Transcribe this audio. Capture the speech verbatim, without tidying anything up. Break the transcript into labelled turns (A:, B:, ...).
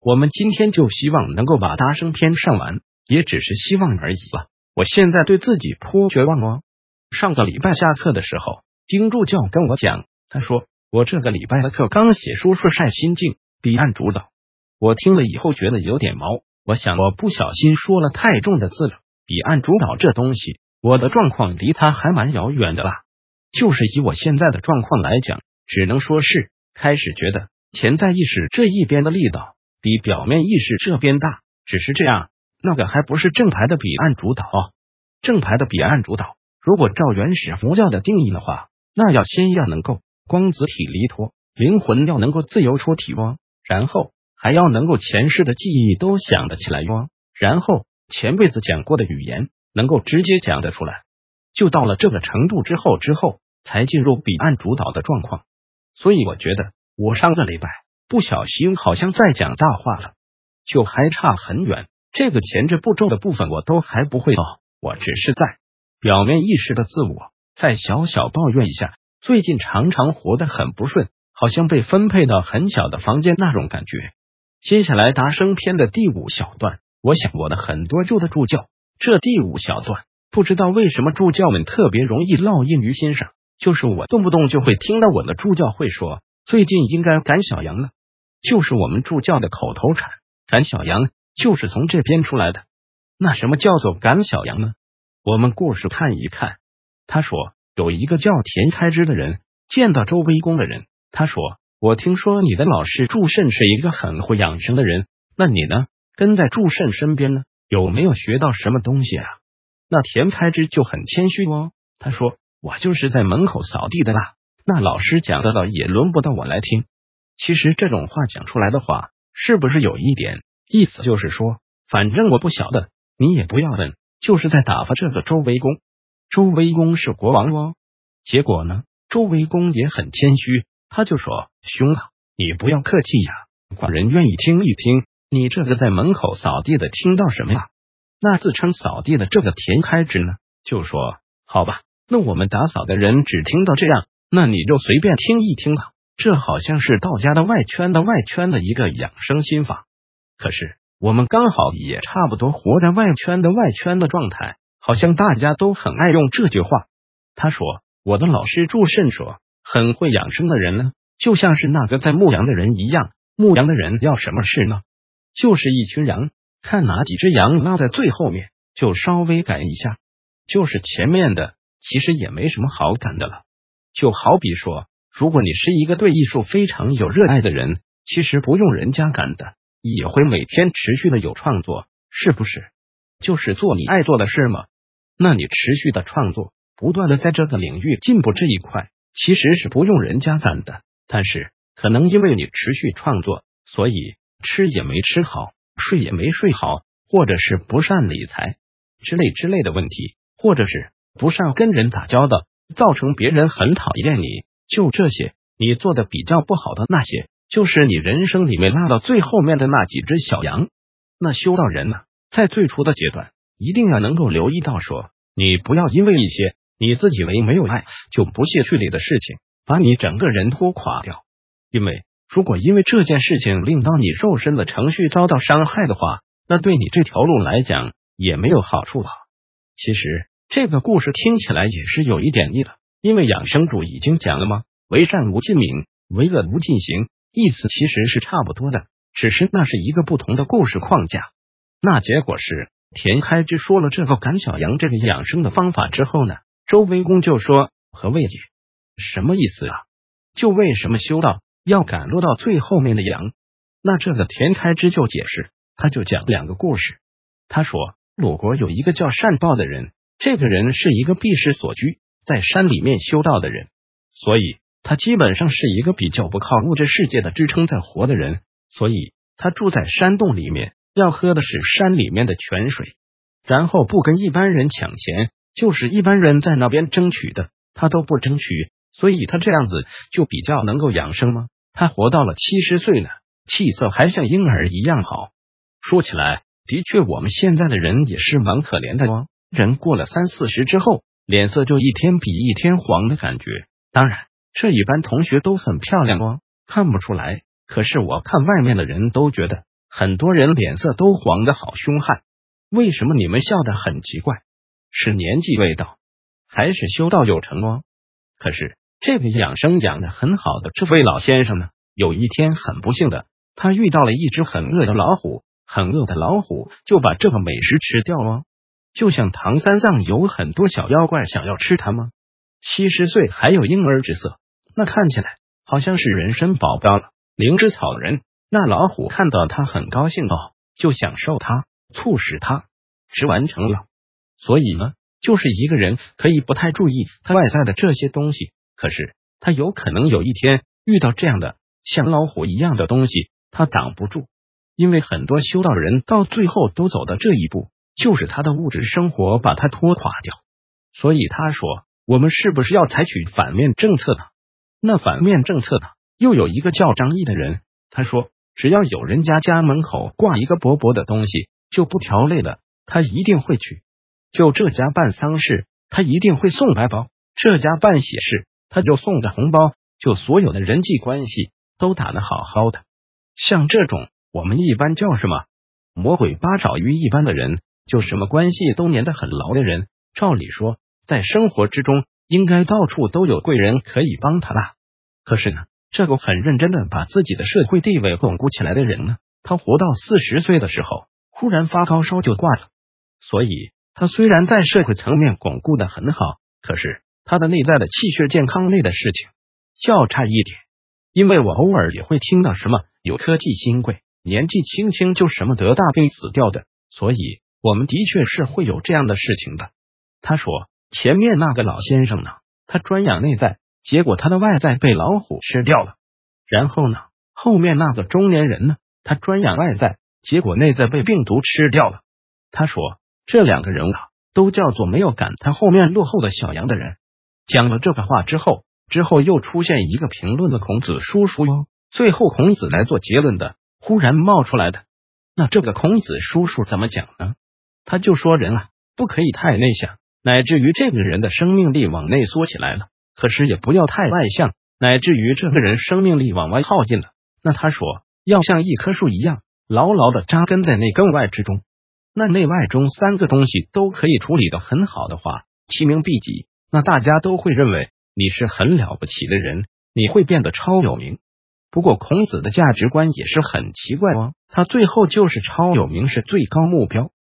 A: 我们今天就希望能够把达生篇上完，也只是希望而已了。我现在对自己颇绝望哦。上个礼拜下课的时候，丁助教跟我讲，他说我这个礼拜的课刚写书是晒心境，彼岸主导。我听了以后觉得有点毛，我想我不小心说了太重的字了。彼岸主导这东西，我的状况离它还蛮遥远的啦。就是以我现在的状况来讲，只能说是开始觉得潜在意识这一边的力道比表面意识这边大，只是这样，那个还不是正牌的彼岸主导。正牌的彼岸主导，如果照原始佛教的定义的话，那要先要能够光子体离脱，灵魂要能够自由出体哦，然后还要能够前世的记忆都想得起来哟，然后前辈子讲过的语言能够直接讲得出来。就到了这个程度之后之后才进入彼岸主导的状况。所以我觉得我上个礼拜不小心好像在讲大话了，就还差很远，这个前置步骤的部分我都还不会哦，我只是在表面意识的自我再小小抱怨一下，最近常常活得很不顺，好像被分配到很小的房间那种感觉。接下来达生篇的第五小段，我想我的很多旧的助教，这第五小段不知道为什么助教们特别容易烙印于心上，就是我动不动就会听到我的助教会说最近应该赶小羊了，就是我们助教的口头禅，赶小羊就是从这边出来的。那什么叫做赶小羊呢？我们故事看一看。他说有一个叫田开之的人见到周威公的人，他说我听说你的老师祝慎是一个很会养生的人，那你呢？跟在祝慎身边呢，有没有学到什么东西啊？那田开之就很谦虚哦，他说我就是在门口扫地的啦，那老师讲的倒也轮不到我来听。其实这种话讲出来的话，是不是有一点意思就是说，反正我不晓得，你也不要问，就是在打发这个周威公。周威公是国王哦。结果呢，周威公也很谦虚，他就说兄啊，你不要客气呀，寡人愿意听一听，你这个在门口扫地的听到什么呀？那自称扫地的这个田开之呢，就说好吧，那我们打扫的人只听到这样，那你就随便听一听吧。这好像是道家的外圈的外圈的一个养生心法，可是我们刚好也差不多活在外圈的外圈的状态，好像大家都很爱用这句话。他说我的老师祝慎说，很会养生的人呢，就像是那个在牧羊的人一样，牧羊的人要什么事呢？就是一群羊，看哪几只羊拉在最后面，就稍微赶一下，就是前面的其实也没什么好赶的了。就好比说，如果你是一个对艺术非常有热爱的人，其实不用人家赶的，也会每天持续的有创作，是不是？就是做你爱做的事嘛。那你持续的创作，不断的在这个领域进步这一块，其实是不用人家赶的，但是可能因为你持续创作，所以吃也没吃好，睡也没睡好，或者是不善理财之类之类的问题，或者是不善跟人打交道，造成别人很讨厌你，就这些你做的比较不好的那些，就是你人生里面拉到最后面的那几只小羊。那修道人呢，在最初的阶段一定要能够留意到说，你不要因为一些你自以为没有爱就不屑去理的事情，把你整个人拖垮掉。因为如果因为这件事情令到你肉身的程序遭到伤害的话，那对你这条路来讲也没有好处了。其实这个故事听起来也是有一点腻的，因为养生主已经讲了吗？为善无尽泯，为恶无尽行，意思其实是差不多的，只是那是一个不同的故事框架。那结果是田开之说了这个赶小羊这个养生的方法之后呢，周威公就说何谓也？什么意思啊？就为什么修道要赶落到最后面的羊？那这个田开之就解释，他就讲两个故事。他说鲁国有一个叫善报的人，这个人是一个避世所居，在山里面修道的人，所以他基本上是一个比较不靠物质世界的支撑在活的人，所以他住在山洞里面，要喝的是山里面的泉水，然后不跟一般人抢钱，就是一般人在那边争取的他都不争取，所以他这样子就比较能够养生吗？他活到了七十岁呢，气色还像婴儿一样好。说起来的确我们现在的人也是蛮可怜的哦，人过了三四十之后，脸色就一天比一天黄的感觉。当然这一般同学都很漂亮哦，看不出来，可是我看外面的人都觉得很多人脸色都黄得好凶悍。为什么你们笑得很奇怪？是年纪未到，还是修道有成哦？可是这个养生养得很好的这位老先生呢，有一天很不幸的，他遇到了一只很饿的老虎，很饿的老虎就把这个美食吃掉了。就像唐三藏有很多小妖怪想要吃他吗？七十岁还有婴儿之色，那看起来好像是人参宝宝了。灵芝草人，那老虎看到他很高兴哦，就享受它，促使他吃完成了。所以呢，就是一个人可以不太注意他外在的这些东西，可是他有可能有一天遇到这样的像老虎一样的东西，他挡不住。因为很多修道人到最后都走到这一步，就是他的物质生活把他拖垮掉。所以他说，我们是不是要采取反面政策呢？那反面政策呢，又有一个叫张毅的人，他说只要有人家家门口挂一个薄薄的东西，就不条类的，他一定会去。就这家办丧事，他一定会送白包；这家办喜事，他就送个红包。就所有的人际关系都打得好好的。像这种我们一般叫什么魔鬼八爪鱼一般的人，就什么关系都粘得很牢的人，照理说在生活之中应该到处都有贵人可以帮他啦。可是呢，这个很认真的把自己的社会地位巩固起来的人呢，他活到四十岁的时候忽然发高烧就挂了。所以他虽然在社会层面巩固的很好，可是他的内在的气血健康类的事情较差一点。因为我偶尔也会听到什么有科技新贵年纪轻轻就什么得大病死掉的，所以我们的确是会有这样的事情的。他说前面那个老先生呢，他专养内在，结果他的外在被老虎吃掉了。然后呢，后面那个中年人呢，他专养外在，结果内在被病毒吃掉了。他说这两个人啊，都叫做没有赶他后面落后的小羊的人。讲了这个话之后，之后又出现一个评论的孔子叔叔哟，最后孔子来做结论的，忽然冒出来的。那这个孔子叔叔怎么讲呢？他就说人啊，不可以太内向，乃至于这个人的生命力往内缩起来了，可是也不要太外向，乃至于这个人生命力往外耗尽了。那他说要像一棵树一样牢牢的扎根在内跟外之中。那内外中三个东西都可以处理的很好的话，其名必己，那大家都会认为你是很了不起的人，你会变得超有名。不过孔子的价值观也是很奇怪哦，他最后就是超有名是最高目标，